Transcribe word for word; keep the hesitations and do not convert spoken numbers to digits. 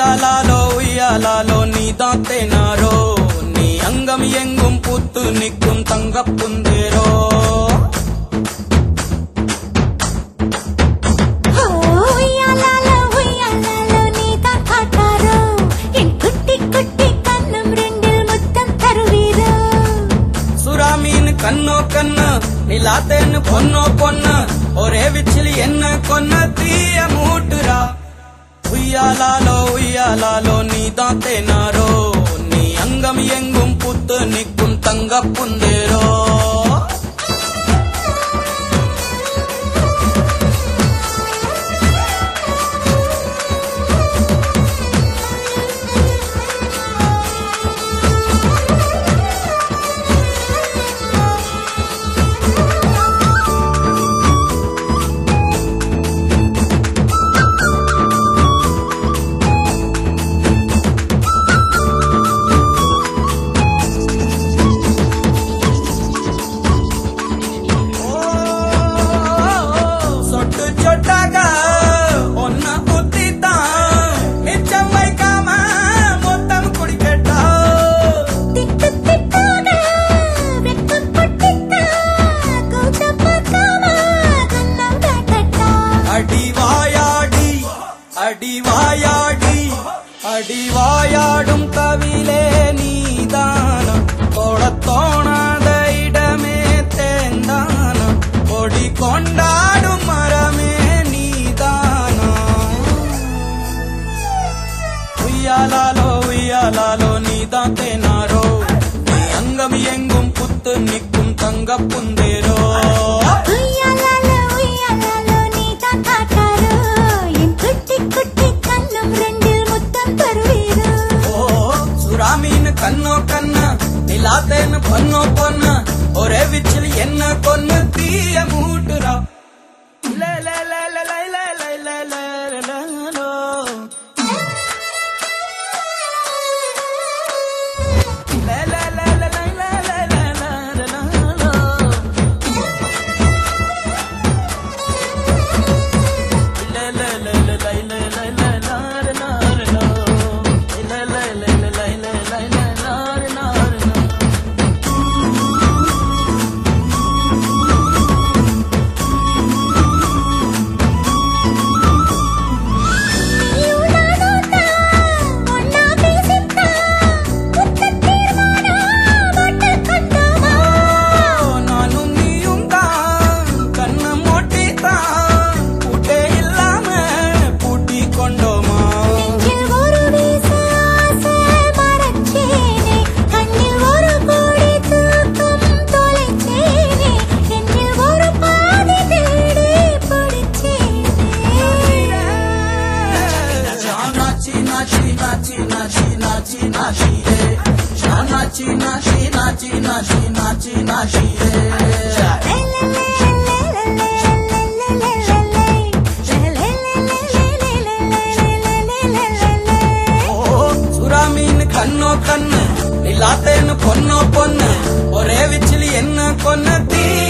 உய்யாலாலோ உய்யாலாலோ நீதான் தேனாரோ, நீ அங்கம் எங்கும் பூத்து நிற்கும் தங்கப் புந்தேரோ. கண்ணோ கண்ணு நிலாத்தேன்னு பொண்ணோ பொண்ணு, ஒரே விச்சில் என்ன கொன்ன தீய மூட்டுரா. உய்யாலாலோ உய்யாலாலோ நீதான் தேனாரோ, நீ அங்கம் எங்கும் பூத்து நிற்கும் தங்கப் புந்தேரோ. அடிவாயாடி அடிவாயாடும் தவிலே நீதானம், தோடத்தோணாத இடமே தேந்தானம், கொடி கொண்டாடும் மரமே நீதானம். உய்யாலாலோ உய்யாலாலோ நீதான் தேனாரோ, நீ அங்கம் எங்கும் புத்து நிற்கும் தங்கப் புந்தேரோ. கண்ணோ கண்ணு நிலாத்தேன்னு பொண்ணோ பொண்ணு, ஒரே விச்சில் என்ன கொன்னு தீய மூட்டுரா. Nachi nachi nachi nachi nachi nachi சுறாமீன் கண்ணோ கண்ணு நிலாத்தேன்னு பொண்ணோ பொண்ணு, ஒரே விச்சில் என்ன கொன்ன தீ